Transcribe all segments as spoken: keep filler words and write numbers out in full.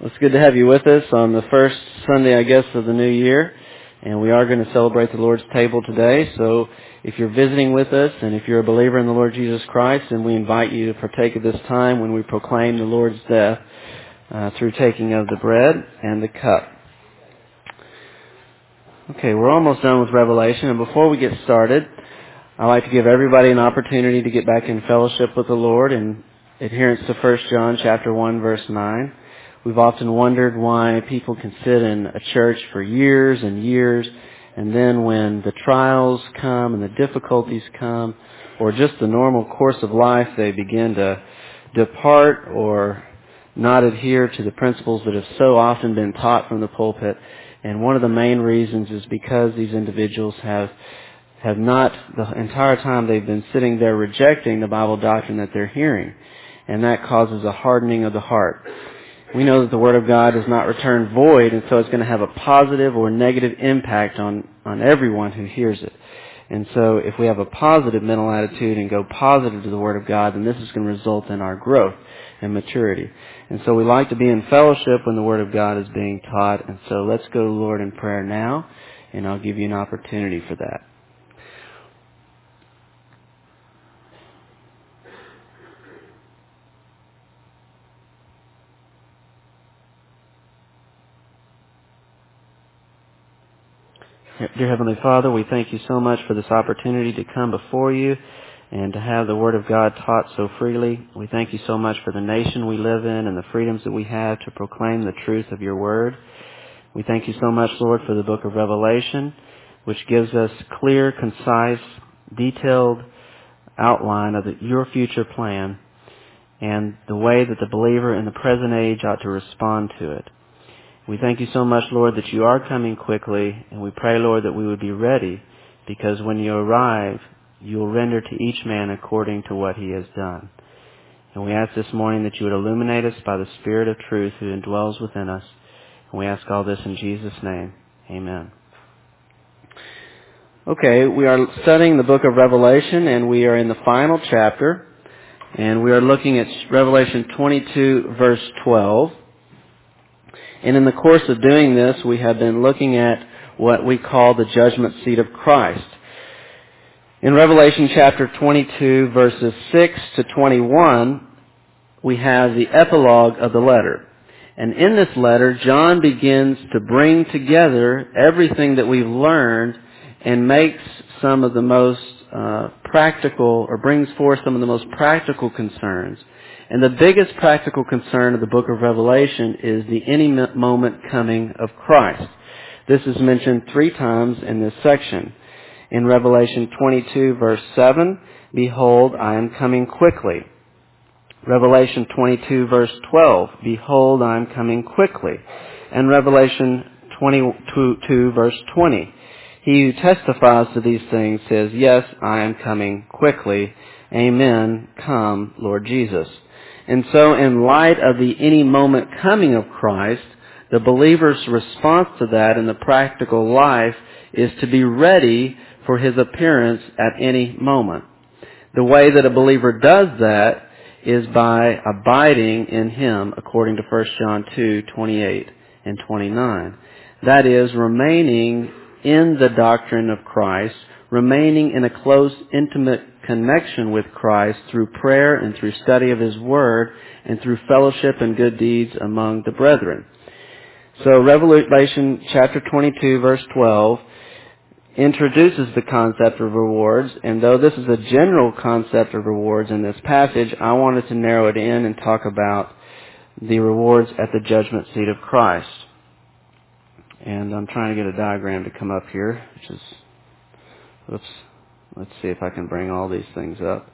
Well, it's good to have you with us on the first Sunday, I guess, of the new year. And we are going to celebrate the Lord's table today. So if you're visiting with us and if you're a believer in the Lord Jesus Christ, then we invite you to partake of this time when we proclaim the Lord's death uh, through taking of the bread and the cup. Okay, we're almost done with Revelation. And before we get started, I'd like to give everybody an opportunity to get back in fellowship with the Lord in adherence to First John chapter one, verse nine. We've often wondered why people can sit in a church for years and years, and then when the trials come and the difficulties come, or just the normal course of life, they begin to depart or not adhere to the principles that have so often been taught from the pulpit. And one of the main reasons is because these individuals have have not, the entire time they've been sitting there rejecting the Bible doctrine that they're hearing. And that causes a hardening of the heart. We know that the Word of God does not return void, and so it's going to have a positive or negative impact on, on everyone who hears it. And so if we have a positive mental attitude and go positive to the Word of God, then this is going to result in our growth and maturity. And so we like to be in fellowship when the Word of God is being taught. And so let's go to the Lord in prayer now, and I'll give you an opportunity for that. Dear Heavenly Father, we thank you so much for this opportunity to come before you and to have the Word of God taught so freely. We thank you so much for the nation we live in and the freedoms that we have to proclaim the truth of your Word. We thank you so much, Lord, for the book of Revelation, which gives us clear, concise, detailed outline of the, your future plan and the way that the believer in the present age ought to respond to it. We thank you so much, Lord, that you are coming quickly, and we pray, Lord, that we would be ready, because when you arrive, you will render to each man according to what he has done. And we ask this morning that you would illuminate us by the Spirit of truth who indwells within us. And we ask all this in Jesus' name. Amen. Okay, we are studying the book of Revelation, and we are in the final chapter, and we are looking at Revelation twenty-two, verse twelve. And in the course of doing this, we have been looking at what we call the judgment seat of Christ. In Revelation chapter twenty-two, verses six to twenty-one, we have the epilogue of the letter. And in this letter, John begins to bring together everything that we've learned and makes some of the most uh, practical, or brings forth some of the most practical concerns. And the biggest practical concern of the book of Revelation is the any moment coming of Christ. This is mentioned three times in this section. In Revelation twenty-two, verse seven, behold, I am coming quickly. Revelation twenty-two, verse twelve, behold, I am coming quickly. And Revelation twenty-two, verse twenty, he who testifies to these things says, yes, I am coming quickly. Amen. Come, Lord Jesus. And so in light of the any moment coming of Christ, the believer's response to that in the practical life is to be ready for his appearance at any moment. The way that a believer does that is by abiding in him, according to First John two, twenty-eight and twenty-nine. That is, remaining in the doctrine of Christ, remaining in a close, intimate connection with Christ through prayer and through study of His Word and through fellowship and good deeds among the brethren. So Revelation chapter twenty-two, verse twelve, introduces the concept of rewards, and though this is a general concept of rewards in this passage, I wanted to narrow it in and talk about the rewards at the judgment seat of Christ. And I'm trying to get a diagram to come up here, which is, oops, let's see if I can bring all these things up.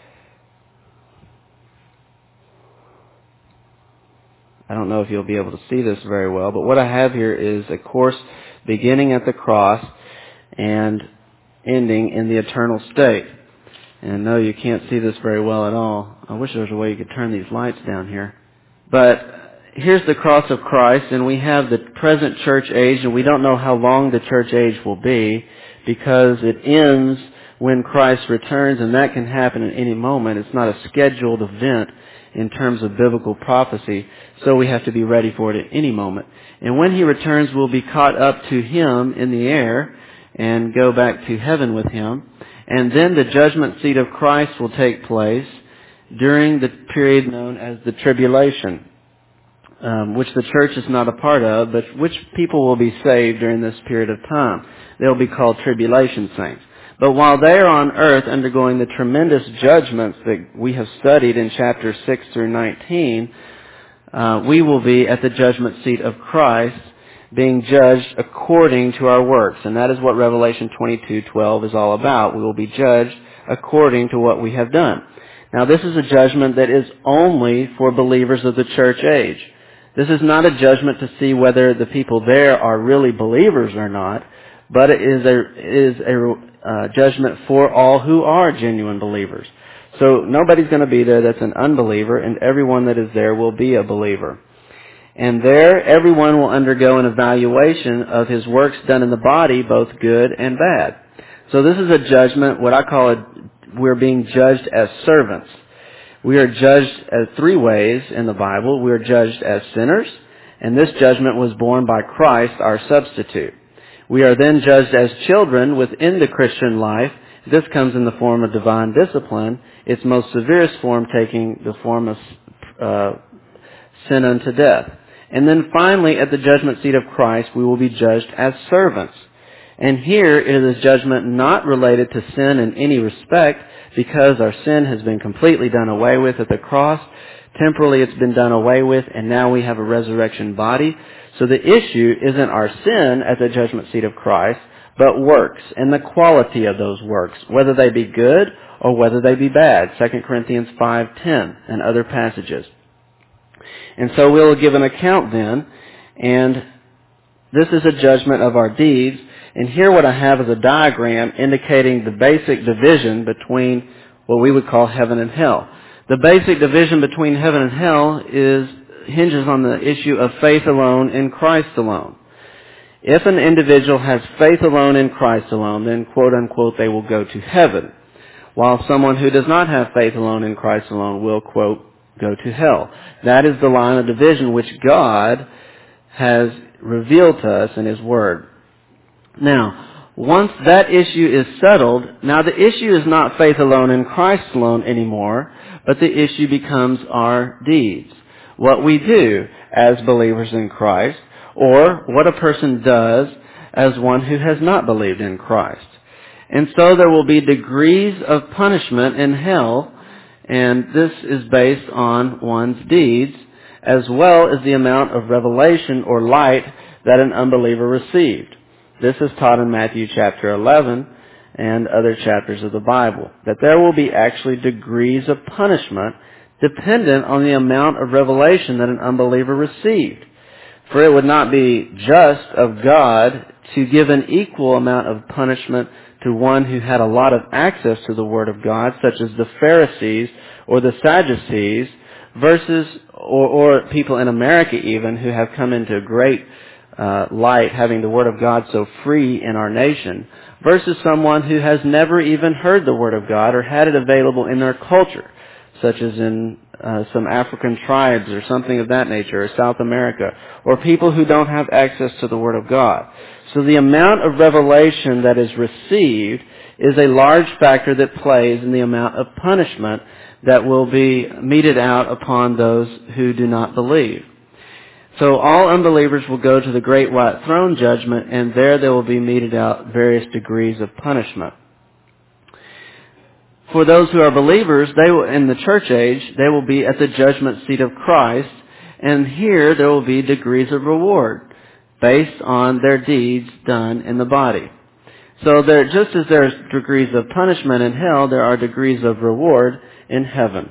I don't know if you'll be able to see this very well, but what I have here is a course beginning at the cross and ending in the eternal state. And no, you can't see this very well at all. I wish there was a way you could turn these lights down here. But here's the cross of Christ, and we have the present church age, and we don't know how long the church age will be, because it ends when Christ returns, and that can happen at any moment. It's not a scheduled event in terms of biblical prophecy, so we have to be ready for it at any moment. And when he returns, we'll be caught up to him in the air and go back to heaven with him. And then the judgment seat of Christ will take place during the period known as the tribulation, um, which the church is not a part of, but which people will be saved during this period of time. They'll be called tribulation saints. But while they are on earth undergoing the tremendous judgments that we have studied in chapters six through nineteen, uh, we will be at the judgment seat of Christ, being judged according to our works. And that is what Revelation twenty-two twelve is all about. We will be judged according to what we have done. Now, this is a judgment that is only for believers of the church age. This is not a judgment to see whether the people there are really believers or not, but it is a, it is a uh, judgment for all who are genuine believers. So nobody's going to be there that's an unbeliever, and everyone that is there will be a believer. And there, everyone will undergo an evaluation of his works done in the body, both good and bad. So this is a judgment, what I call it, we're being judged as servants. We are judged as three ways in the Bible. We are judged as sinners, and this judgment was borne by Christ, our substitute. We are then judged as children within the Christian life. This comes in the form of divine discipline, its most severest form taking the form of uh, sin unto death. And then finally, at the judgment seat of Christ, we will be judged as servants. And here it is judgment not related to sin in any respect, because our sin has been completely done away with at the cross. Temporally it's been done away with, and now we have a resurrection body. So the issue isn't our sin at the judgment seat of Christ, but works and the quality of those works, whether they be good or whether they be bad. Second Corinthians five ten and other passages. And so we'll give an account then, and this is a judgment of our deeds. And here what I have is a diagram indicating the basic division between what we would call heaven and hell. The basic division between heaven and hell is hinges on the issue of faith alone in Christ alone. If an individual has faith alone in Christ alone, then quote unquote they will go to heaven, while someone who does not have faith alone in Christ alone will quote go to hell. That is the line of division which God has revealed to us in His Word. Now, once that issue is settled, now the issue is not faith alone in Christ alone anymore, but the issue becomes our deeds. What we do as believers in Christ, or what a person does as one who has not believed in Christ. And so there will be degrees of punishment in hell, and this is based on one's deeds, as well as the amount of revelation or light that an unbeliever received. This is taught in Matthew chapter eleven and other chapters of the Bible, that there will be actually degrees of punishment dependent on the amount of revelation that an unbeliever received. For it would not be just of God to give an equal amount of punishment to one who had a lot of access to the Word of God, such as the Pharisees or the Sadducees, versus, or, or people in America even, who have come into great uh, light, having the Word of God so free in our nation, versus someone who has never even heard the Word of God or had it available in their culture, such as in uh, some African tribes or something of that nature, or South America, or people who don't have access to the Word of God. So the amount of revelation that is received is a large factor that plays in the amount of punishment that will be meted out upon those who do not believe. So all unbelievers will go to the great white throne judgment, and there they will be meted out various degrees of punishment. For those who are believers, they will, in the church age, they will be at the judgment seat of Christ, and here there will be degrees of reward based on their deeds done in the body. So there, just as there are degrees of punishment in hell, there are degrees of reward in heaven.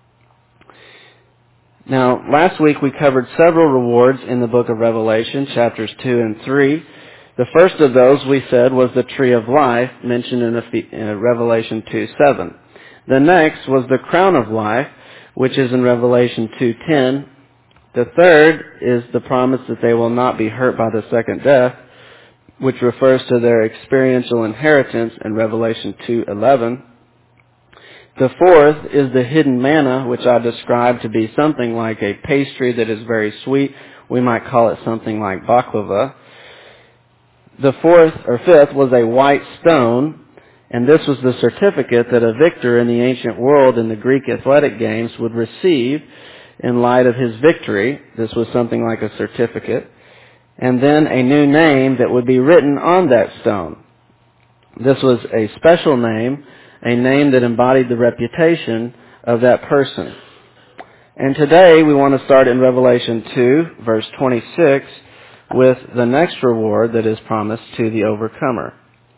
Now, last week we covered several rewards in the book of Revelation, chapters two and three. The first of those, we said, was the tree of life, mentioned in Revelation two seven. The next was the crown of life, which is in Revelation two ten. The third is the promise that they will not be hurt by the second death, which refers to their experiential inheritance in Revelation two eleven. The fourth is the hidden manna, which I described to be something like a pastry that is very sweet. We might call it something like baklava. The fourth or fifth was a white stone, and this was the certificate that a victor in the ancient world in the Greek athletic games would receive in light of his victory. This was something like a certificate. And then a new name that would be written on that stone. This was a special name, a name that embodied the reputation of that person. And today we want to start in Revelation two, verse twenty-six, with the next reward that is promised to the overcomer.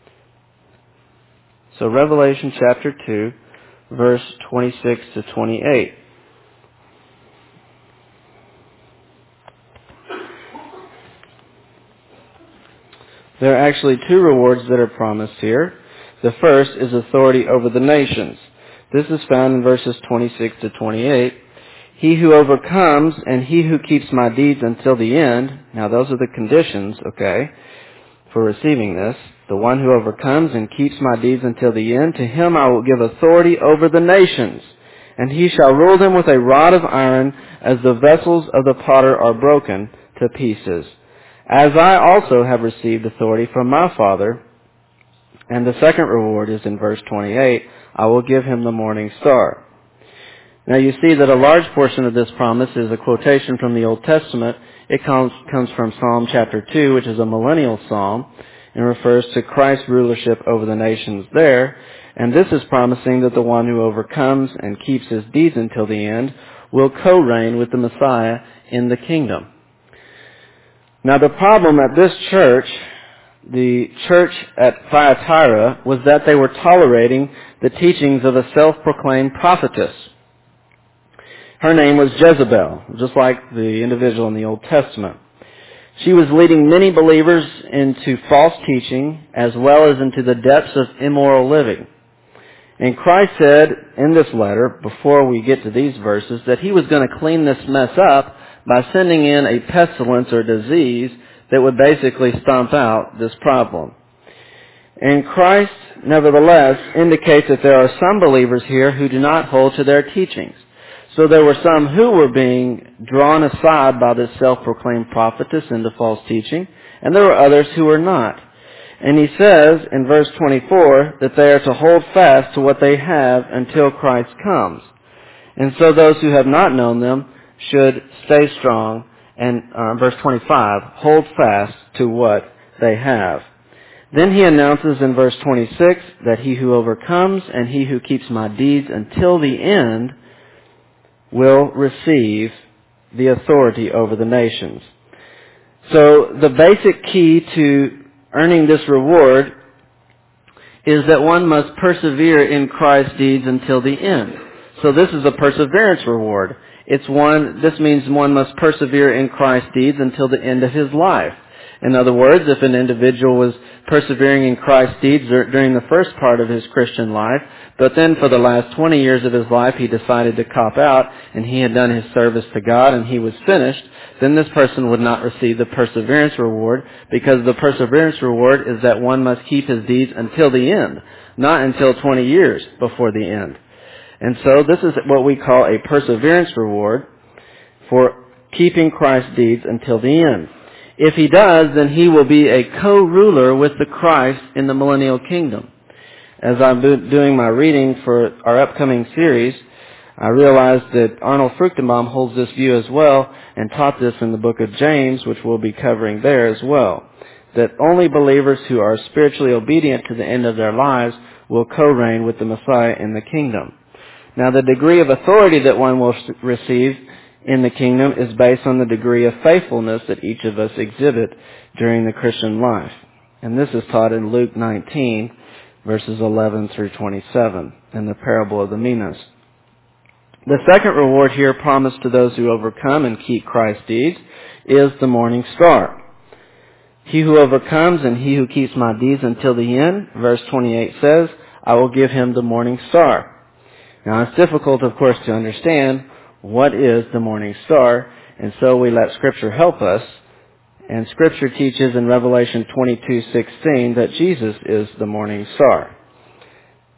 So Revelation chapter two, verse twenty-six to twenty-eight. There are actually two rewards that are promised here. The first is authority over the nations. This is found in verses twenty-six to twenty-eight. He who overcomes and he who keeps my deeds until the end. Now those are the conditions, okay, for receiving this. The one who overcomes and keeps my deeds until the end, to him I will give authority over the nations. And he shall rule them with a rod of iron, as the vessels of the potter are broken to pieces. As I also have received authority from my Father. And the second reward is in verse twenty-eight, I will give him the morning star. Now you see that a large portion of this promise is a quotation from the Old Testament. It comes, comes from Psalm chapter two, which is a millennial psalm, and refers to Christ's rulership over the nations there. And this is promising that the one who overcomes and keeps his deeds until the end will co-reign with the Messiah in the kingdom. Now the problem at this church, the church at Thyatira, was that they were tolerating the teachings of a self-proclaimed prophetess. Her name was Jezebel, just like the individual in the Old Testament. She was leading many believers into false teaching as well as into the depths of immoral living. And Christ said in this letter, before we get to these verses, that he was going to clean this mess up by sending in a pestilence or disease that would basically stomp out this problem. And Christ, nevertheless, indicates that there are some believers here who do not hold to their teachings. So there were some who were being drawn aside by this self-proclaimed prophetess into false teaching, and there were others who were not. And he says in verse twenty-four that they are to hold fast to what they have until Christ comes. And so those who have not known them should stay strong, and uh, verse twenty-five, hold fast to what they have. Then he announces in verse twenty-six that he who overcomes and he who keeps my deeds until the end will receive the authority over the nations. So the basic key to earning this reward is that one must persevere in Christ's deeds until the end. So this is a perseverance reward. It's one, this means one must persevere in Christ's deeds until the end of his life. In other words, if an individual was persevering in Christ's deeds during the first part of his Christian life, but then for the last twenty years of his life he decided to cop out and he had done his service to God and he was finished, then this person would not receive the perseverance reward, because the perseverance reward is that one must keep his deeds until the end, not until twenty years before the end. And so this is what we call a perseverance reward for keeping Christ's deeds until the end. If he does, then he will be a co-ruler with the Christ in the millennial kingdom. As I'm doing my reading for our upcoming series, I realized that Arnold Fruchtenbaum holds this view as well and taught this in the book of James, which we'll be covering there as well. That only believers who are spiritually obedient to the end of their lives will co-reign with the Messiah in the kingdom. Now the degree of authority that one will receive in the kingdom is based on the degree of faithfulness that each of us exhibit during the Christian life. And this is taught in Luke nineteen, verses eleven through twenty-seven, in the parable of the minas. The second reward here promised to those who overcome and keep Christ's deeds is the morning star. He who overcomes and he who keeps my deeds until the end, verse twenty-eight says, I will give him the morning star. Now it's difficult, of course, to understand what is the morning star, and so we let Scripture help us. And Scripture teaches in Revelation twenty-two sixteen that Jesus is the morning star.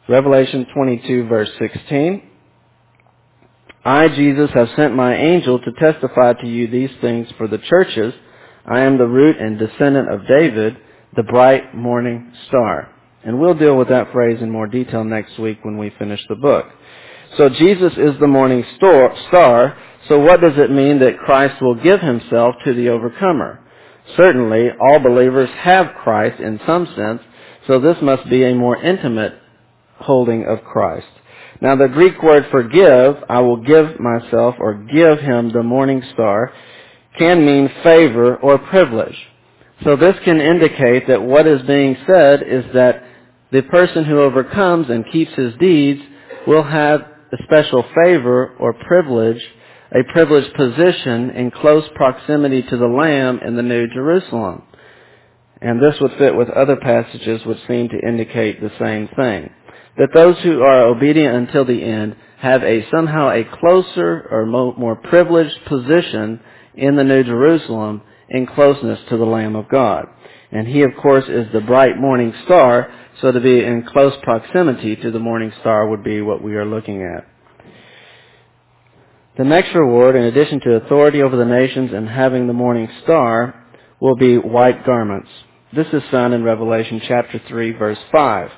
Revelation twenty-two, verse sixteen. I, Jesus, have sent my angel to testify to you these things for the churches. I am the root and descendant of David, the bright morning star. And we'll deal with that phrase in more detail next week when we finish the book. So Jesus is the morning star. So what does it mean that Christ will give himself to the overcomer? Certainly, all believers have Christ in some sense, so this must be a more intimate holding of Christ. Now the Greek word for give, I will give myself or give him the morning star, can mean favor or privilege. So this can indicate that what is being said is that the person who overcomes and keeps his deeds will have a special favor or privilege, a privileged position in close proximity to the Lamb in the New Jerusalem. And this would fit with other passages which seem to indicate the same thing. That those who are obedient until the end have a somehow a closer or more privileged position in the New Jerusalem in closeness to the Lamb of God. And he, of course, is the bright morning star, so to be in close proximity to the morning star would be what we are looking at. The next reward, in addition to authority over the nations and having the morning star, will be white garments. This is found in Revelation chapter three, verse five.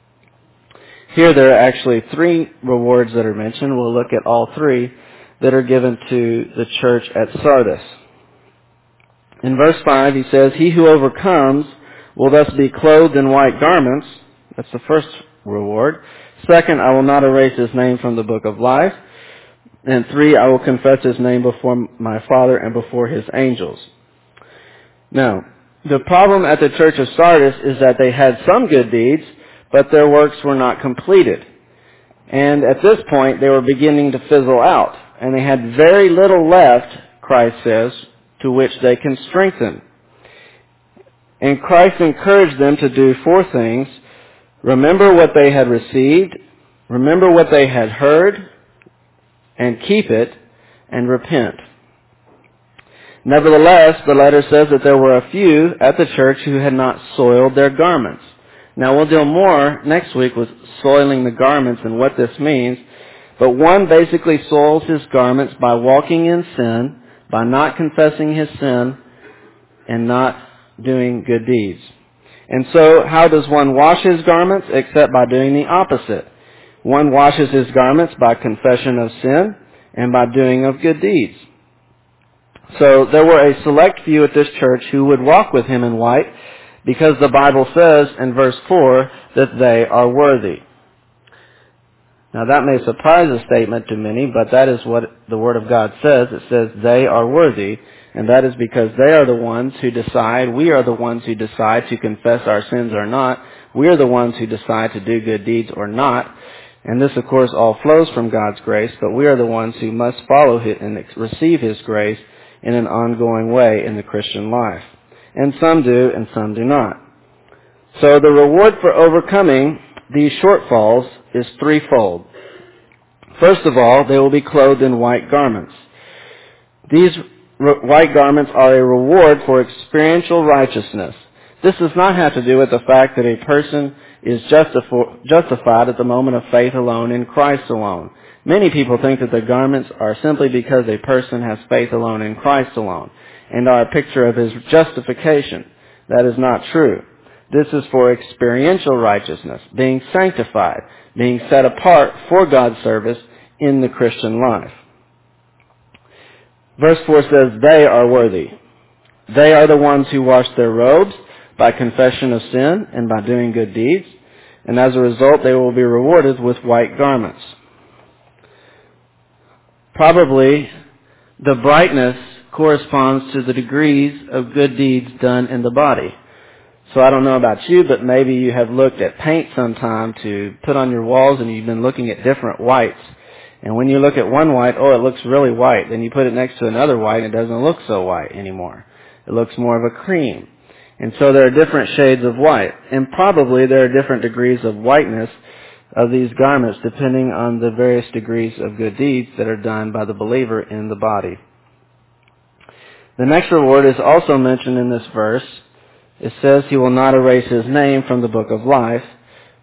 Here there are actually three rewards that are mentioned. We'll look at all three that are given to the church at Sardis. In verse five, he says, he who overcomes will thus be clothed in white garments. That's the first reward. Second, I will not erase his name from the book of life. And three, I will confess his name before my Father and before his angels. Now, the problem at the church of Sardis is that they had some good deeds, but their works were not completed. And at this point, they were beginning to fizzle out. And they had very little left, Christ says, to which they can strengthen. And Christ encouraged them to do four things. Remember what they had received, remember what they had heard, and keep it, and repent. Nevertheless, the letter says that there were a few at the church who had not soiled their garments. Now, we'll deal more next week with soiling the garments and what this means. But one basically soils his garments by walking in sin, by not confessing his sin, and not doing good deeds. And so, how does one wash his garments? Except by doing the opposite. One washes his garments by confession of sin and by doing of good deeds. So, there were a select few at this church who would walk with him in white, because the Bible says in verse four that they are worthy. Now that may surprise a statement to many, but that is what the Word of God says. It says they are worthy, and that is because they are the ones who decide, we are the ones who decide to confess our sins or not. We are the ones who decide to do good deeds or not. And this, of course, all flows from God's grace, but we are the ones who must follow His and receive His grace in an ongoing way in the Christian life. And some do, and some do not. So the reward for overcoming these shortfalls is threefold. First of all, they will be clothed in white garments. These re- white garments are a reward for experiential righteousness. This does not have to do with the fact that a person is justif- justified at the moment of faith alone in Christ alone. Many people think that the garments are simply because a person has faith alone in Christ alone, and are a picture of his justification. That is not true. This is for experiential righteousness, being sanctified, being set apart for God's service in the Christian life. Verse four says, they are worthy. They are the ones who wash their robes by confession of sin and by doing good deeds, and as a result they will be rewarded with white garments. Probably the brightness corresponds to the degrees of good deeds done in the body. So I don't know about you, but maybe you have looked at paint sometime to put on your walls and you've been looking at different whites. And when you look at one white, oh, it looks really white. Then you put it next to another white and it doesn't look so white anymore. It looks more of a cream. And so there are different shades of white. And probably there are different degrees of whiteness of these garments depending on the various degrees of good deeds that are done by the believer in the body. The next reward is also mentioned in this verse. It says he will not erase his name from the book of life.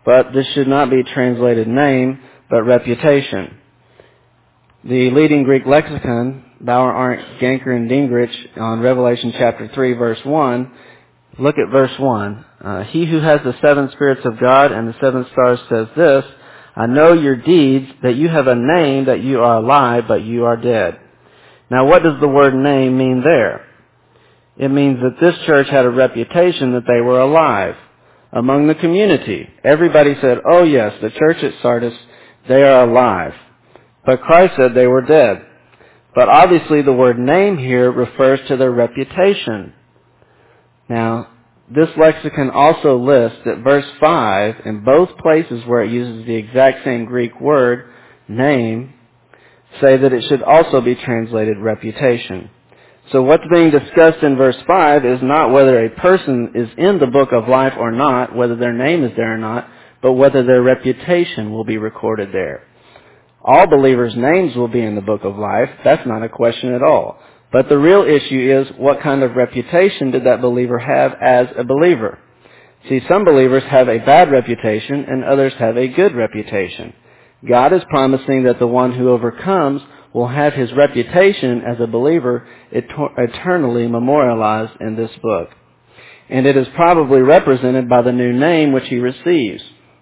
but this should not be translated name, but reputation. The leading Greek lexicon, Bauer, Arndt, Ganker, and Gingrich, on Revelation chapter three, verse one, look at verse one. Uh, he who has the seven spirits of God and the seven stars says this, I know your deeds, that you have a name, that you are alive, but you are dead. Now what does the word name mean there? It means that this church had a reputation that they were alive among the community. Everybody said, oh yes, the church at Sardis, they are alive. But Christ said they were dead. But obviously the word name here refers to their reputation. Now, this lexicon also lists that verse five, in both places where it uses the exact same Greek word, name, say that it should also be translated reputation. So what's being discussed in verse five is not whether a person is in the book of life or not, whether their name is there or not, but whether their reputation will be recorded there. All believers' names will be in the book of life. That's not a question at all. But the real issue is, what kind of reputation did that believer have as a believer? See, some believers have a bad reputation and others have a good reputation. God is promising that the one who overcomes will have his reputation as a believer eternally memorialized in this book. And it is probably represented by the new name which he receives.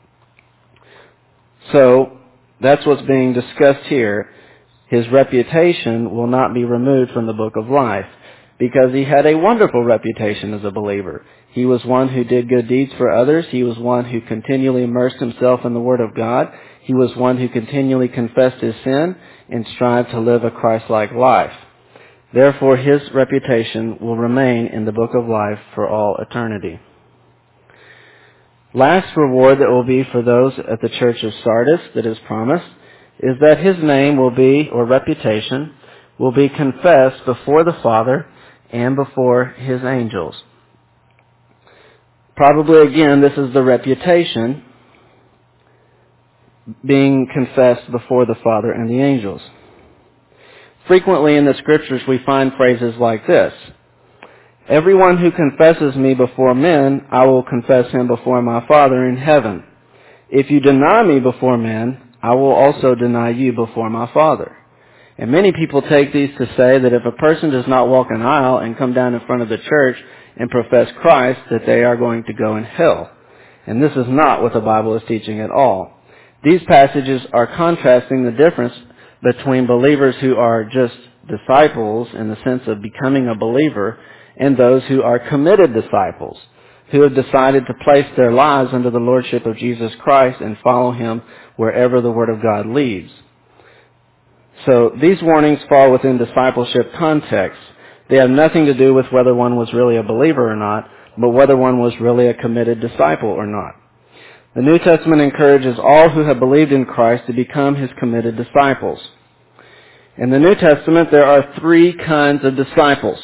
So, that's what's being discussed here. His reputation will not be removed from the book of life because he had a wonderful reputation as a believer. He was one who did good deeds for others. He was one who continually immersed himself in the Word of God. He was one who continually confessed his sin and strived to live a Christ-like life. Therefore, his reputation will remain in the book of life for all eternity. Last reward that will be for those at the church of Sardis that is promised is that his name will be, or reputation, will be confessed before the Father and before his angels. Probably again, this is the reputation being confessed before the Father and the angels. Frequently in the Scriptures we find phrases like this. Everyone who confesses me before men, I will confess him before my Father in heaven. If you deny me before men, I will also deny you before my Father. And many people take these to say that if a person does not walk an aisle and come down in front of the church and profess Christ, that they are going to go in hell. And this is not what the Bible is teaching at all. These passages are contrasting the difference between believers who are just disciples in the sense of becoming a believer and those who are committed disciples, who have decided to place their lives under the lordship of Jesus Christ and follow him wherever the Word of God leads. So these warnings fall within discipleship context. They have nothing to do with whether one was really a believer or not, but whether one was really a committed disciple or not. The New Testament encourages all who have believed in Christ to become his committed disciples. In the New Testament, there are three kinds of disciples.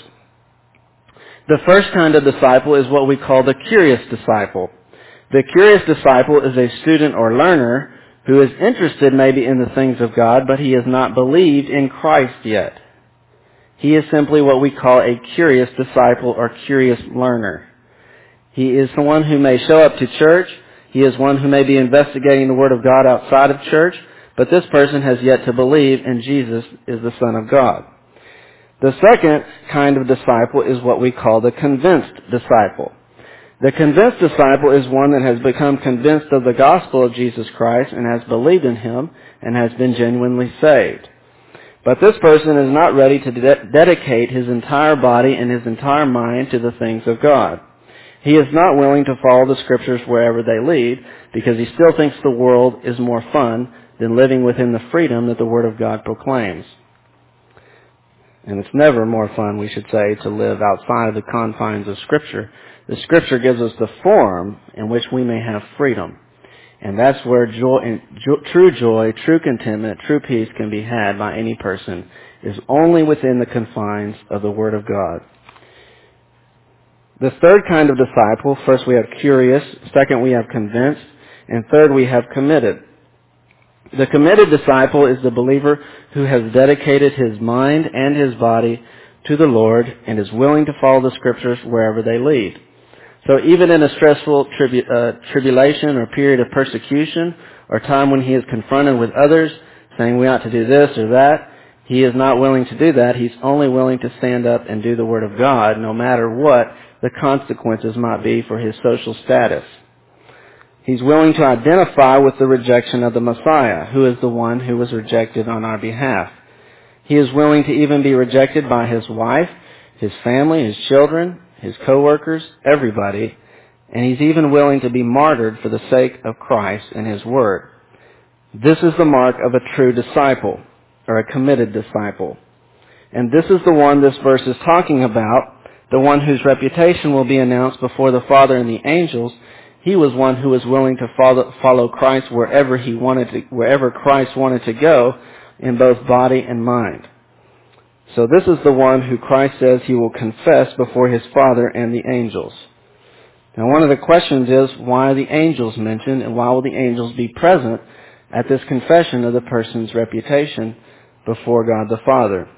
The first kind of disciple is what we call the curious disciple. The curious disciple is a student or learner who is interested maybe in the things of God, but he has not believed in Christ yet. He is simply what we call a curious disciple or curious learner. He is someone who may show up to church. He is one who may be investigating the Word of God outside of church, but this person has yet to believe in Jesus is the Son of God. The second kind of disciple is what we call the convinced disciple. The convinced disciple is one that has become convinced of the gospel of Jesus Christ and has believed in him and has been genuinely saved. But this person is not ready to de- dedicate his entire body and his entire mind to the things of God. He is not willing to follow the Scriptures wherever they lead because he still thinks the world is more fun than living within the freedom that the Word of God proclaims. And it's never more fun, we should say, to live outside of the confines of Scripture. The Scripture gives us the forum in which we may have freedom. And that's where joy, true joy, true contentment, true peace can be had by any person, is only within the confines of the Word of God. The third kind of disciple, first we have curious, second we have convinced, and third we have committed. The committed disciple is the believer who has dedicated his mind and his body to the Lord and is willing to follow the Scriptures wherever they lead. So even in a stressful tribu- uh, tribulation or period of persecution or time when he is confronted with others saying we ought to do this or that, he is not willing to do that. He's only willing to stand up and do the Word of God no matter what the consequences might be for his social status. He's willing to identify with the rejection of the Messiah, who is the one who was rejected on our behalf. He is willing to even be rejected by his wife, his family, his children, his co-workers, everybody, and he's even willing to be martyred for the sake of Christ and his word. This is the mark of a true disciple, or a committed disciple. And this is the one this verse is talking about, the one whose reputation will be announced before the Father and the angels. He was one who was willing to follow, follow Christ wherever he wanted to, wherever Christ wanted to go, in both body and mind. So this is the one who Christ says he will confess before his Father and the angels. Now one of the questions is, why are the angels mentioned, and why will the angels be present at this confession of the person's reputation before God the Father?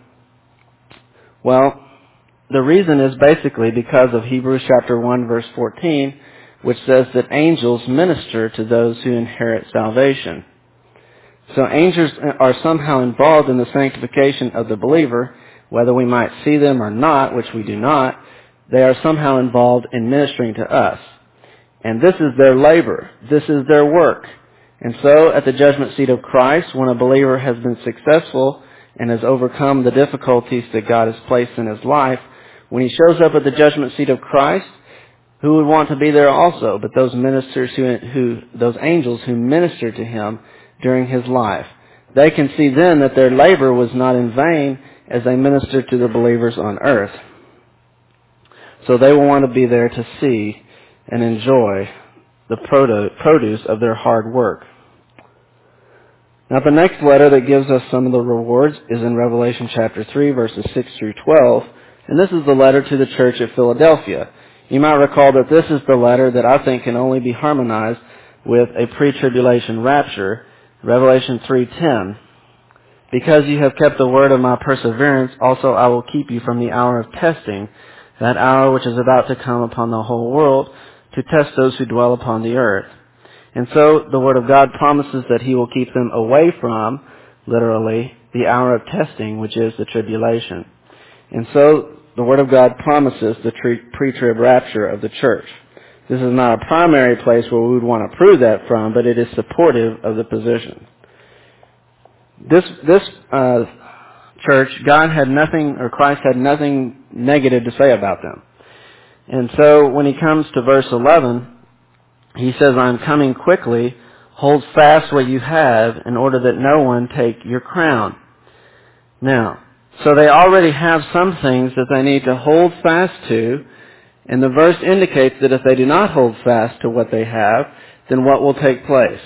Well, the reason is basically because of Hebrews chapter one verse fourteen, which says that angels minister to those who inherit salvation. So angels are somehow involved in the sanctification of the believer, whether we might see them or not, which we do not. They are somehow involved in ministering to us. And this is their labor. This is their work. And so at the judgment seat of Christ, when a believer has been successful and has overcome the difficulties that God has placed in his life, when he shows up at the judgment seat of Christ, who would want to be there also but those ministers who, who those angels who minister to him during his life? They can see then that their labor was not in vain as they ministered to the believers on earth. So they will want to be there to see and enjoy the produce of their hard work. Now the next letter that gives us some of the rewards is in Revelation chapter three, verses six through twelve, and this is the letter to the church at Philadelphia. You might recall that this is the letter that I think can only be harmonized with a pre-tribulation rapture, Revelation three ten. Because you have kept the word of my perseverance, also I will keep you from the hour of testing, that hour which is about to come upon the whole world, to test those who dwell upon the earth. And so the Word of God promises that he will keep them away from, literally, the hour of testing, which is the tribulation. And so the Word of God promises the pre-trib rapture of the church. This is not a primary place where we would want to prove that from, but it is supportive of the position. This this uh, church, God had nothing, or Christ had nothing negative to say about them. And so when he comes to verse eleven, he says, I am coming quickly. Hold fast what you have in order that no one take your crown. Now, so they already have some things that they need to hold fast to, and the verse indicates that if they do not hold fast to what they have, then what will take place?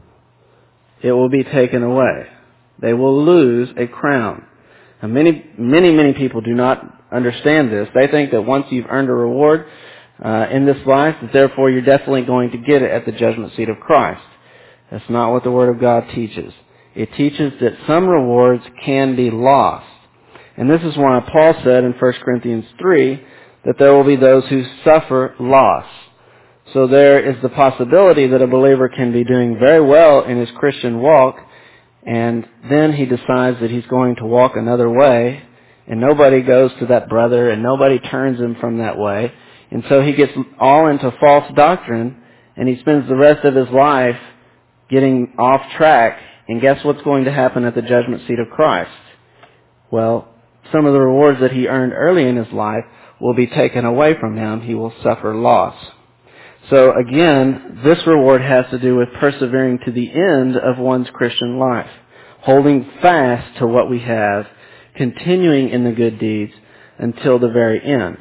It will be taken away. They will lose a crown. Now, many, many, many people do not understand this. They think that once you've earned a reward uh, in this life, that therefore you're definitely going to get it at the judgment seat of Christ. That's not what the Word of God teaches. It teaches that some rewards can be lost. And this is why Paul said in First Corinthians three that there will be those who suffer loss. So there is the possibility that a believer can be doing very well in his Christian walk, and then he decides that he's going to walk another way, and nobody goes to that brother, and nobody turns him from that way. And so he gets all into false doctrine, and he spends the rest of his life getting off track. And guess what's going to happen at the judgment seat of Christ? Well, some of the rewards that he earned early in his life will be taken away from him. He will suffer loss. So again, this reward has to do with persevering to the end of one's Christian life, holding fast to what we have, continuing in the good deeds until the very end.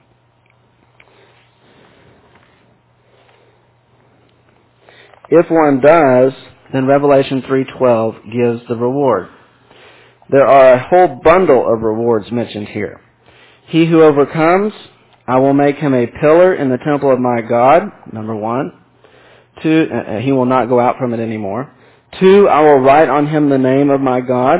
If one does, then Revelation three twelve gives the reward. There are a whole bundle of rewards mentioned here. He who overcomes, I will make him a pillar in the temple of my God, number one. Two, uh, he will not go out from it anymore. Two, I will write on him the name of my God.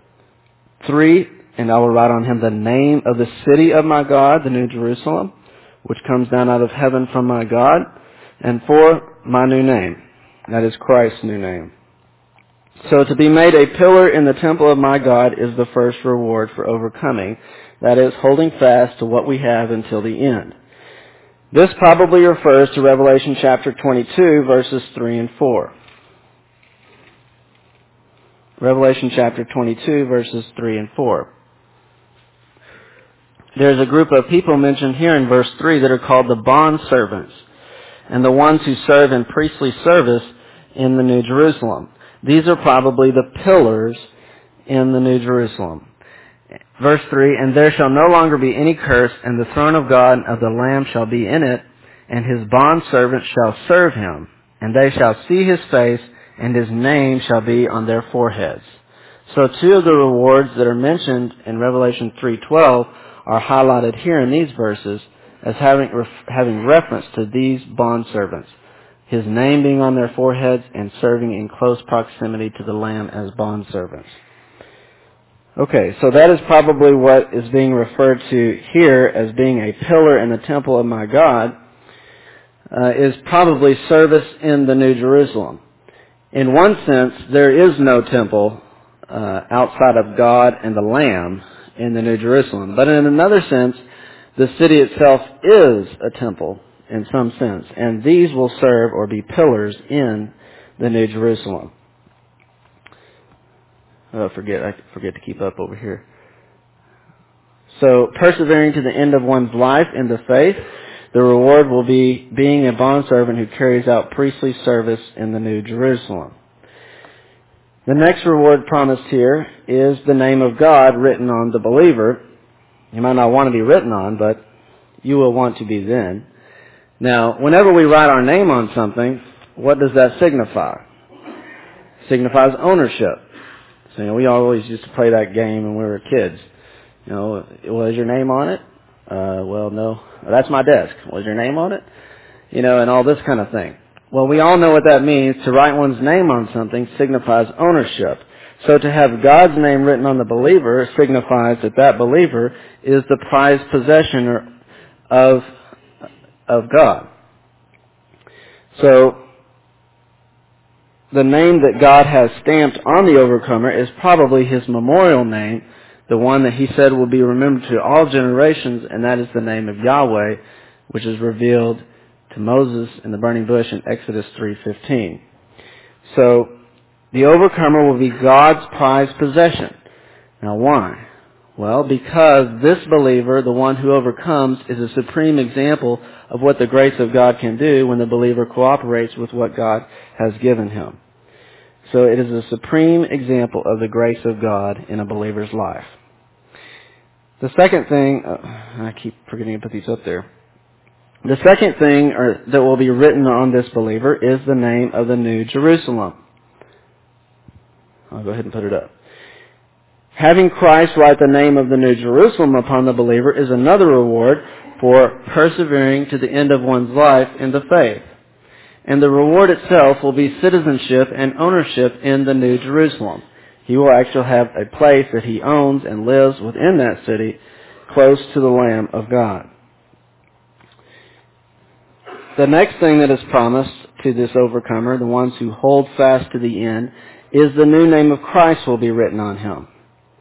Three, and I will write on him the name of the city of my God, the New Jerusalem, which comes down out of heaven from my God, and for my new name. That is Christ's new name. So to be made a pillar in the temple of my God is the first reward for overcoming. That is, holding fast to what we have until the end. This probably refers to Revelation chapter twenty-two, verses three and four. Revelation chapter twenty-two, verses three and four. There's a group of people mentioned here in verse three that are called the bond servants, and the ones who serve in priestly service in the New Jerusalem. These are probably the pillars in the New Jerusalem. Verse three, and there shall no longer be any curse, and the throne of God and of the Lamb shall be in it, and his bondservants shall serve him, and they shall see his face, and his name shall be on their foreheads. So two of the rewards that are mentioned in Revelation three twelve are highlighted here in these verses as having, having reference to these bondservants. His name being on their foreheads and serving in close proximity to the Lamb as bondservants. Okay, so that is probably what is being referred to here as being a pillar in the temple of my God, uh, is probably service in the New Jerusalem. In one sense, there is no temple uh, outside of God and the Lamb in the New Jerusalem. But in another sense, the city itself is a temple in some sense, and these will serve or be pillars in the New Jerusalem. Oh, forget, I forget to keep up over here. So, persevering to the end of one's life in the faith, the reward will be being a bondservant who carries out priestly service in the New Jerusalem. The next reward promised here is the name of God written on the believer. You might not want to be written on, but you will want to be then. Now, whenever we write our name on something, what does that signify? It signifies ownership. So, you know, we always used to play that game when we were kids. You know, was your name on it? Uh, well, no. That's my desk. Was your name on it? You know, and all this kind of thing. Well, we all know what that means. To write one's name on something signifies ownership. So to have God's name written on the believer signifies that that believer is the prized possession of of God. So, the name that God has stamped on the overcomer is probably his memorial name, the one that he said will be remembered to all generations, and that is the name of Yahweh, which is revealed to Moses in the burning bush in Exodus three fifteen. So, the overcomer will be God's prized possession. Now, why? Well, because this believer, the one who overcomes, is a supreme example of what the grace of God can do when the believer cooperates with what God has given him. So it is a supreme example of the grace of God in a believer's life. The second thing, uh, I keep forgetting to put these up there. The second thing or, that will be written on this believer is the name of the New Jerusalem. I'll go ahead and put it up. Having Christ write the name of the New Jerusalem upon the believer is another reward for persevering to the end of one's life in the faith. And the reward itself will be citizenship and ownership in the New Jerusalem. He will actually have a place that he owns and lives within that city, close to the Lamb of God. The next thing that is promised to this overcomer, the ones who hold fast to the end, is the new name of Christ will be written on him.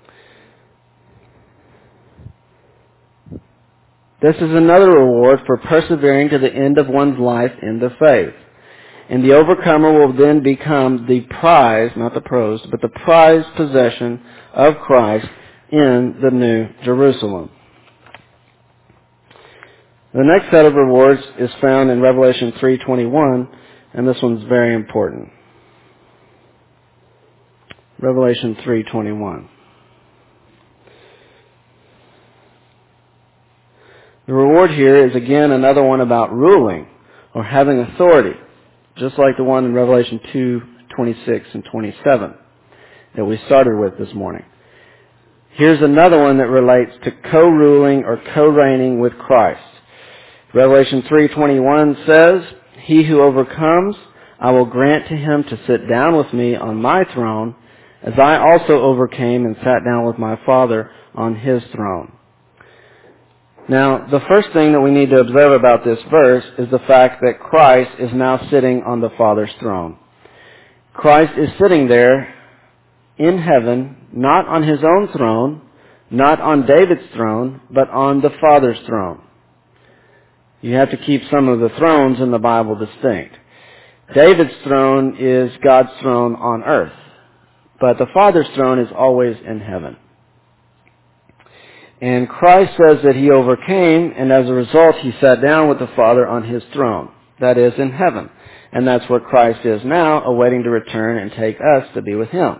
This is another reward for persevering to the end of one's life in the faith. And the overcomer will then become the prize, not the pros, but the prized possession of Christ in the New Jerusalem. The next set of rewards is found in Revelation three twenty-one, and this one's very important. Revelation three twenty-one. The reward here is again another one about ruling or having authority, just like the one in Revelation two twenty-six and twenty-seven that we started with this morning. Here's another one that relates to co-ruling or co-reigning with Christ. Revelation three twenty-one says, "He who overcomes, I will grant to him to sit down with me on my throne, as I also overcame and sat down with my Father on his throne." Now, the first thing that we need to observe about this verse is the fact that Christ is now sitting on the Father's throne. Christ is sitting there in heaven, not on his own throne, not on David's throne, but on the Father's throne. You have to keep some of the thrones in the Bible distinct. David's throne is God's throne on earth, but the Father's throne is always in heaven. And Christ says that he overcame, and as a result he sat down with the Father on his throne, that is, in heaven. And that's where Christ is now, awaiting to return and take us to be with him.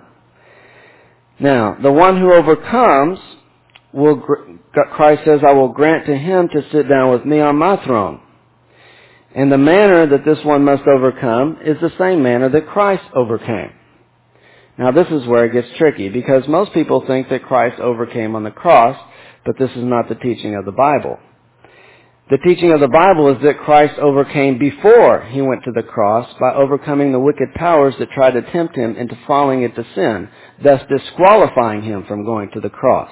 Now, the one who overcomes, will, Christ says, I will grant to him to sit down with me on my throne. And the manner that this one must overcome is the same manner that Christ overcame. Now, this is where it gets tricky, because most people think that Christ overcame on the cross, but this is not the teaching of the Bible. The teaching of the Bible is that Christ overcame before he went to the cross by overcoming the wicked powers that tried to tempt him into falling into sin, thus disqualifying him from going to the cross.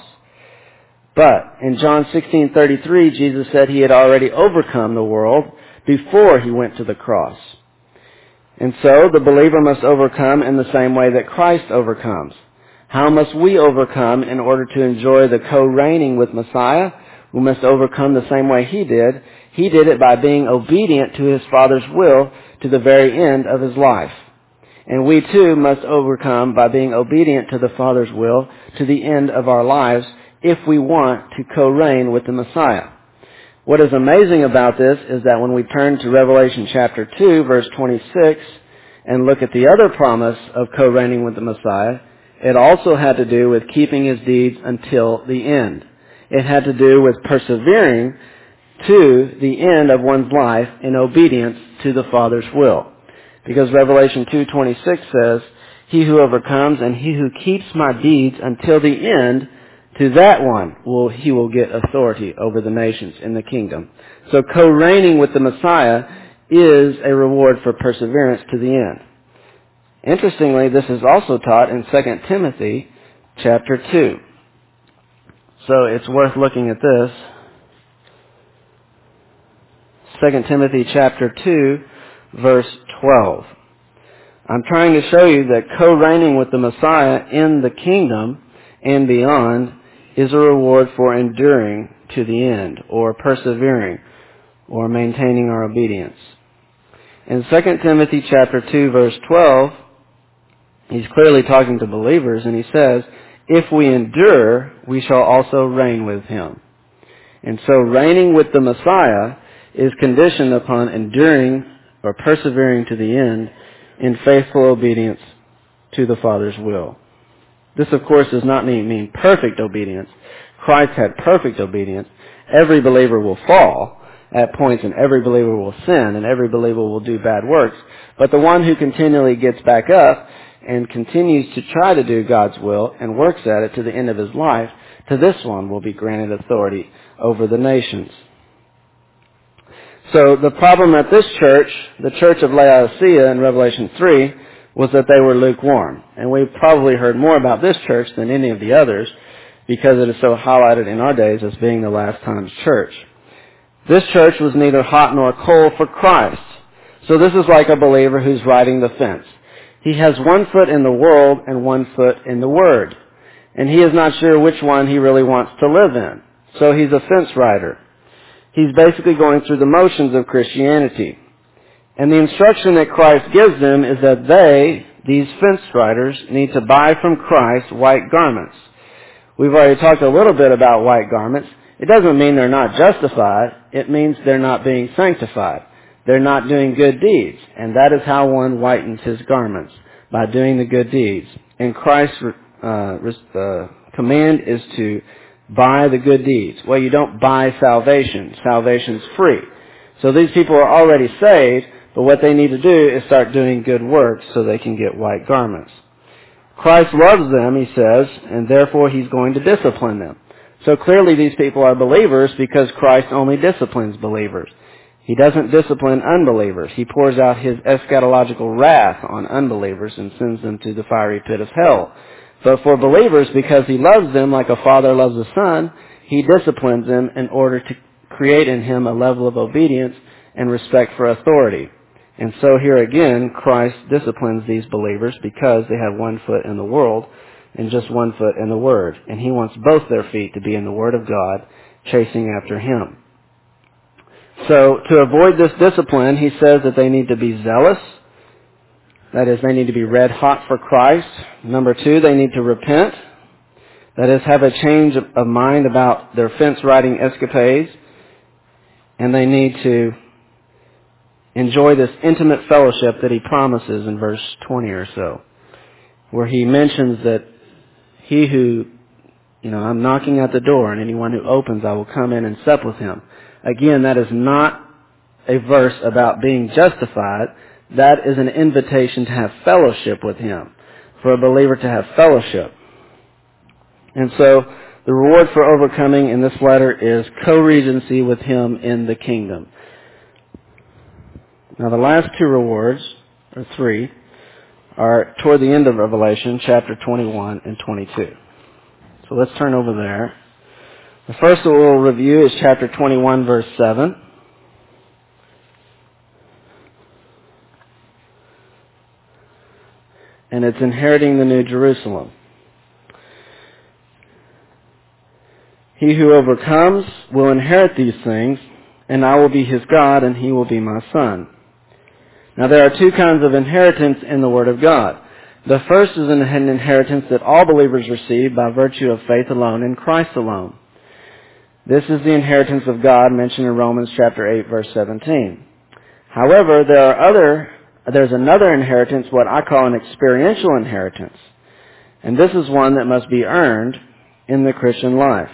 But in John sixteen thirty-three, Jesus said he had already overcome the world before he went to the cross. And so the believer must overcome in the same way that Christ overcomes. How must we overcome in order to enjoy the co-reigning with Messiah? We must overcome the same way he did. He did it by being obedient to his Father's will to the very end of his life. And we too must overcome by being obedient to the Father's will to the end of our lives if we want to co-reign with the Messiah. What is amazing about this is that when we turn to Revelation chapter two, verse twenty-six, and look at the other promise of co-reigning with the Messiah, it also had to do with keeping his deeds until the end. It had to do with persevering to the end of one's life in obedience to the Father's will. Because Revelation two twenty-six says, he who overcomes and he who keeps my deeds until the end, to that one will he will get authority over the nations in the kingdom. So co-reigning with the Messiah is a reward for perseverance to the end. Interestingly, this is also taught in Second Timothy chapter two. So it's worth looking at this. Second Timothy chapter two, verse twelve. I'm trying to show you that co-reigning with the Messiah in the kingdom and beyond is a reward for enduring to the end, or persevering, or maintaining our obedience. In Second Timothy chapter two, verse twelve, he's clearly talking to believers, and he says, if we endure, we shall also reign with him. And so reigning with the Messiah is conditioned upon enduring or persevering to the end in faithful obedience to the Father's will. This, of course, does not mean, mean perfect obedience. Christ had perfect obedience. Every believer will fall at points, and every believer will sin, and every believer will do bad works. But the one who continually gets back up and continues to try to do God's will and works at it to the end of his life, to this one will be granted authority over the nations. So the problem at this church, the church of Laodicea in Revelation three, was that they were lukewarm. And we've probably heard more about this church than any of the others because it is so highlighted in our days as being the last times church. This church was neither hot nor cold for Christ. So this is like a believer who's riding the fence. He has one foot in the world and one foot in the Word. And he is not sure which one he really wants to live in. So he's a fence rider. He's basically going through the motions of Christianity. And the instruction that Christ gives them is that they, these fence riders, need to buy from Christ white garments. We've already talked a little bit about white garments. It doesn't mean they're not justified. It means they're not being sanctified. They're not doing good deeds. And that is how one whitens his garments, by doing the good deeds. And Christ's uh, uh, command is to buy the good deeds. Well, you don't buy salvation. Salvation's free. So these people are already saved, but what they need to do is start doing good works so they can get white garments. Christ loves them, he says, and therefore he's going to discipline them. So clearly these people are believers because Christ only disciplines believers. He doesn't discipline unbelievers. He pours out his eschatological wrath on unbelievers and sends them to the fiery pit of hell. But for believers, because he loves them like a father loves a son, he disciplines them in order to create in him a level of obedience and respect for authority. And so here again, Christ disciplines these believers because they have one foot in the world and just one foot in the Word. And he wants both their feet to be in the Word of God, chasing after him. So to avoid this discipline, he says that they need to be zealous. That is, they need to be red hot for Christ. Number two, they need to repent. That is, have a change of mind about their fence-riding escapades. And they need to enjoy this intimate fellowship that he promises in verse twenty or so, where he mentions that he who, you know, I'm knocking at the door, and anyone who opens, I will come in and sup with him. Again, that is not a verse about being justified. That is an invitation to have fellowship with him, for a believer to have fellowship. And so the reward for overcoming in this letter is co-regency with him in the kingdom. Now the last two rewards, or three, are toward the end of Revelation, chapter twenty-one and twenty-two. So let's turn over there. The first that we'll review is chapter twenty-one, verse seven. And it's inheriting the New Jerusalem. He who overcomes will inherit these things, and I will be his God, and he will be my son. Now there are two kinds of inheritance in the Word of God. The first is an inheritance that all believers receive by virtue of faith alone in Christ alone. This is the inheritance of God mentioned in Romans chapter eight, verse seventeen. However, there are other, there's another inheritance, what I call an experiential inheritance. And this is one that must be earned in the Christian life.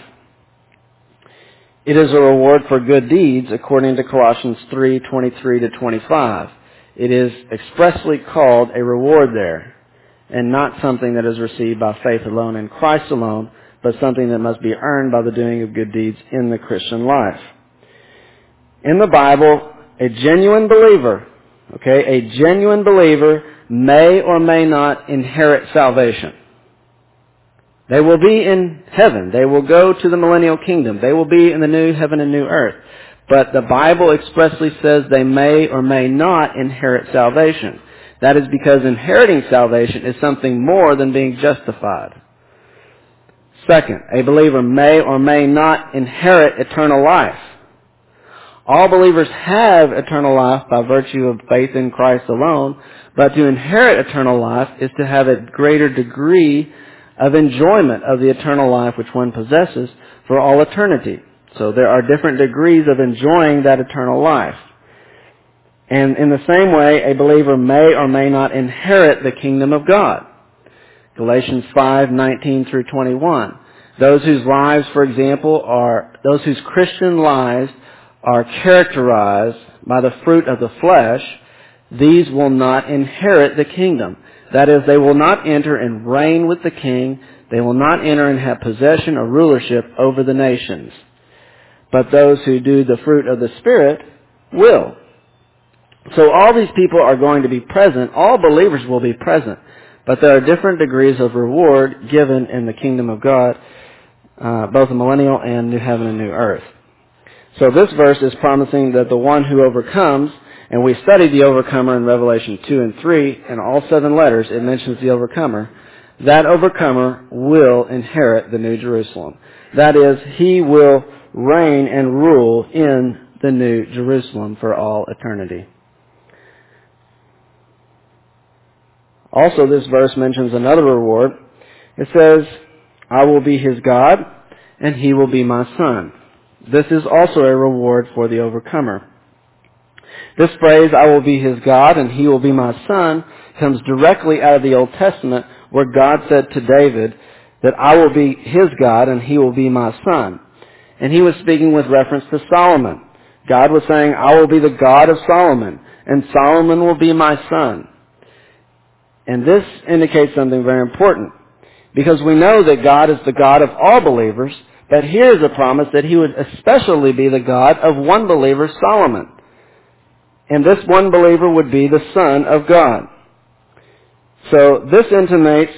It is a reward for good deeds according to Colossians three, twenty-three to twenty-five. It is expressly called a reward there, and not something that is received by faith alone in Christ alone, but something that must be earned by the doing of good deeds in the Christian life. In the Bible, a genuine believer, okay, a genuine believer may or may not inherit salvation. They will be in heaven. They will go to the millennial kingdom. They will be in the new heaven and new earth. But the Bible expressly says they may or may not inherit salvation. That is because inheriting salvation is something more than being justified. Second, a believer may or may not inherit eternal life. All believers have eternal life by virtue of faith in Christ alone, but to inherit eternal life is to have a greater degree of enjoyment of the eternal life which one possesses for all eternity. So there are different degrees of enjoying that eternal life. And in the same way, a believer may or may not inherit the kingdom of God. Galatians five, nineteen through twenty-one. Those whose lives, for example, are, those whose Christian lives are characterized by the fruit of the flesh, these will not inherit the kingdom. That is, they will not enter and reign with the king. They will not enter and have possession or rulership over the nations. But those who do the fruit of the Spirit will. So all these people are going to be present. All believers will be present. But there are different degrees of reward given in the kingdom of God, uh, both the millennial and new heaven and new earth. So this verse is promising that the one who overcomes, and we studied the overcomer in Revelation two and three, and all seven letters it mentions the overcomer, that overcomer will inherit the New Jerusalem. That is, he will reign and rule in the New Jerusalem for all eternity. Also, this verse mentions another reward. It says, I will be his God, and he will be my son. This is also a reward for the overcomer. This phrase, I will be his God, and he will be my son, comes directly out of the Old Testament, where God said to David that I will be his God, and he will be my son. And he was speaking with reference to Solomon. God was saying, I will be the God of Solomon, and Solomon will be my son. And this indicates something very important, because we know that God is the God of all believers, but here is a promise that he would especially be the God of one believer, Solomon. And this one believer would be the Son of God. So this intimates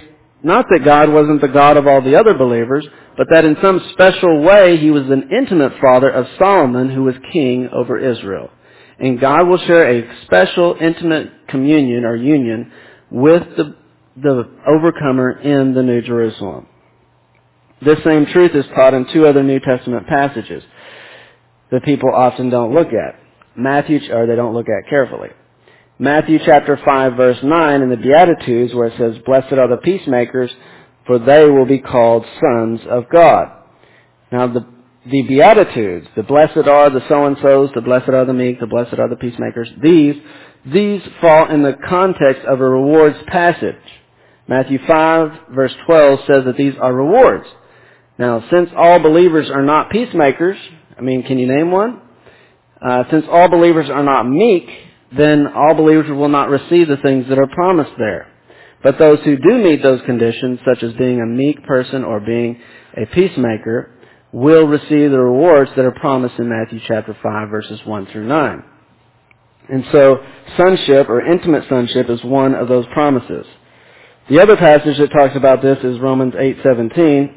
Not that God wasn't the God of all the other believers, but that in some special way he was an intimate father of Solomon, who was king over Israel. And God will share a special intimate communion or union with the, the overcomer in the New Jerusalem. This same truth is taught in two other New Testament passages that people often don't look at. Matthew, or they don't look at carefully. Matthew chapter five verse nine in the Beatitudes, where it says, "Blessed are the peacemakers, for they will be called sons of God." Now the, the Beatitudes, the blessed are the so-and-sos, the blessed are the meek, the blessed are the peacemakers, these, these fall in the context of a rewards passage. Matthew five verse twelve says that these are rewards. Now, since all believers are not peacemakers, I mean, can you name one? Uh, since all believers are not meek, then all believers will not receive the things that are promised there. But those who do meet those conditions, such as being a meek person or being a peacemaker, will receive the rewards that are promised in Matthew chapter five, verses one through nine. And so, sonship or intimate sonship is one of those promises. The other passage that talks about this is Romans eight seventeen,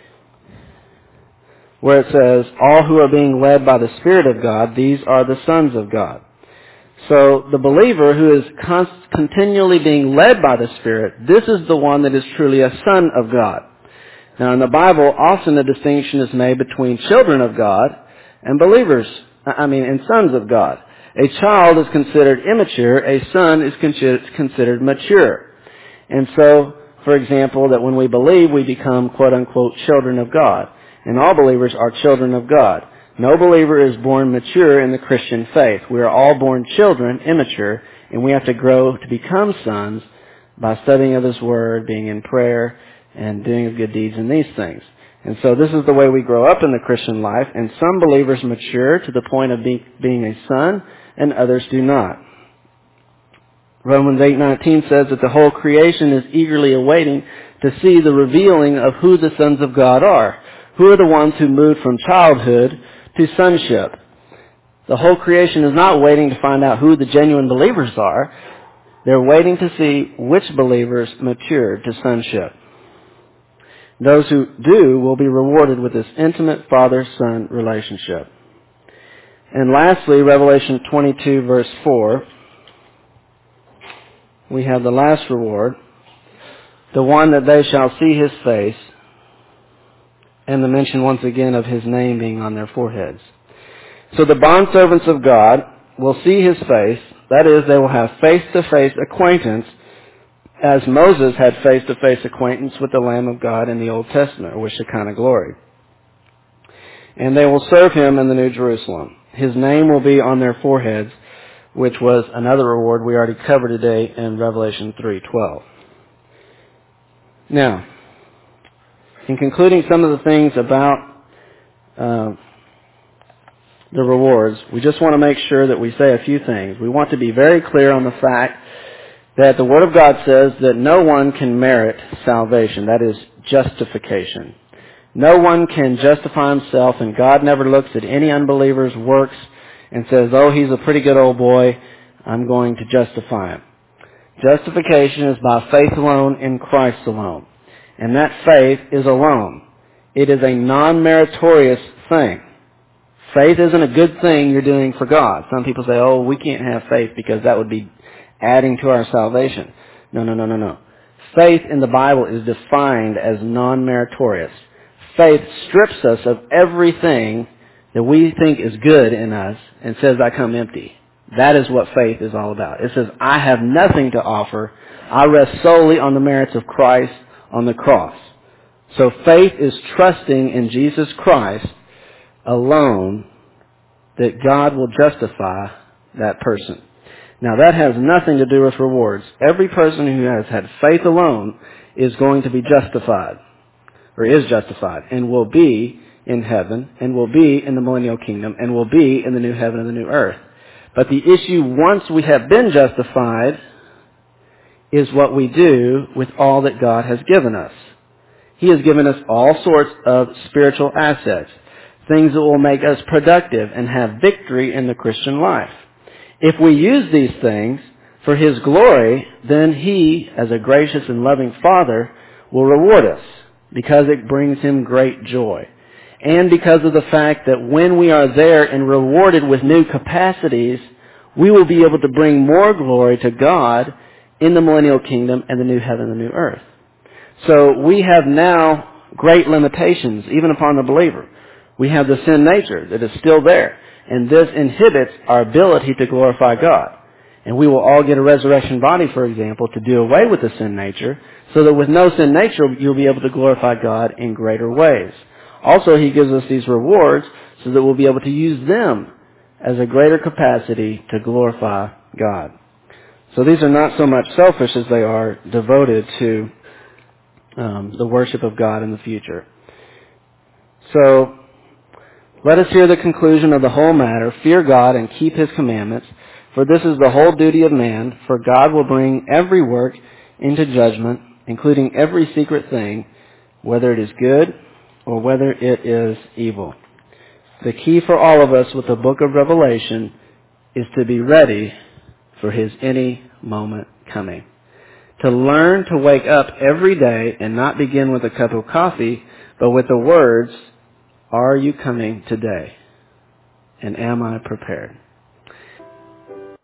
where it says, "All who are being led by the Spirit of God, these are the sons of God." So the believer who is const- continually being led by the Spirit, this is the one that is truly a son of God. Now in the Bible, often a distinction is made between children of God and believers, I mean, and sons of God. A child is considered immature, a son is con- considered mature. And so, for example, that when we believe, we become quote-unquote children of God. And all believers are children of God. No believer is born mature in the Christian faith. We are all born children, immature, and we have to grow to become sons by studying of His Word, being in prayer, and doing of good deeds and these things. And so this is the way we grow up in the Christian life, and some believers mature to the point of be, being a son, and others do not. Romans eight nineteen says that the whole creation is eagerly awaiting to see the revealing of who the sons of God are. Who are the ones who moved from childhood to sonship? The whole creation is not waiting to find out who the genuine believers are. They're waiting to see which believers mature to sonship. Those who do will be rewarded with this intimate father-son relationship. And lastly, Revelation twenty-two verse four, we have the last reward, the one that they shall see His face, and the mention once again of His name being on their foreheads. So the bondservants of God will see His face. That is, they will have face-to-face acquaintance, as Moses had face-to-face acquaintance with the Lamb of God in the Old Testament, or with Shekinah glory. And they will serve Him in the New Jerusalem. His name will be on their foreheads, which was another reward we already covered today in Revelation three twelve. Now, in concluding some of the things about uh, the rewards, we just want to make sure that we say a few things. We want to be very clear on the fact that the Word of God says that no one can merit salvation. That is justification. No one can justify himself, and God never looks at any unbeliever's works and says, "Oh, he's a pretty good old boy, I'm going to justify him." Justification is by faith alone in Christ alone. And that faith is alone. It is a non-meritorious thing. Faith isn't a good thing you're doing for God. Some people say, "Oh, we can't have faith because that would be adding to our salvation." No, no, no, no, no. Faith in the Bible is defined as non-meritorious. Faith strips us of everything that we think is good in us and says, "I come empty." That is what faith is all about. It says, "I have nothing to offer. I rest solely on the merits of Christ on the cross." So faith is trusting in Jesus Christ alone that God will justify that person. Now that has nothing to do with rewards. Every person who has had faith alone is going to be justified, or is justified, and will be in heaven, and will be in the millennial kingdom, and will be in the new heaven and the new earth. But the issue, once we have been justified, is what we do with all that God has given us. He has given us all sorts of spiritual assets, things that will make us productive and have victory in the Christian life. If we use these things for His glory, then He, as a gracious and loving Father, will reward us because it brings him great joy. And because of the fact that when we are there and rewarded with new capacities, we will be able to bring more glory to God in the millennial kingdom and the new heaven and the new earth. So we have now great limitations, even upon the believer. We have the sin nature that is still there, and this inhibits our ability to glorify God. And we will all get a resurrection body, for example, to do away with the sin nature, so that with no sin nature, you'll be able to glorify God in greater ways. Also, he gives us these rewards so that we'll be able to use them as a greater capacity to glorify God. So these are not so much selfish as they are devoted to um, the worship of God in the future. So, let us hear the conclusion of the whole matter. Fear God and keep his commandments, for this is the whole duty of man, for God will bring every work into judgment, including every secret thing, whether it is good or whether it is evil. The key for all of us with the book of Revelation is to be ready for his any moment coming. To learn to wake up every day and not begin with a cup of coffee, but with the words, "Are you coming today? And am I prepared?"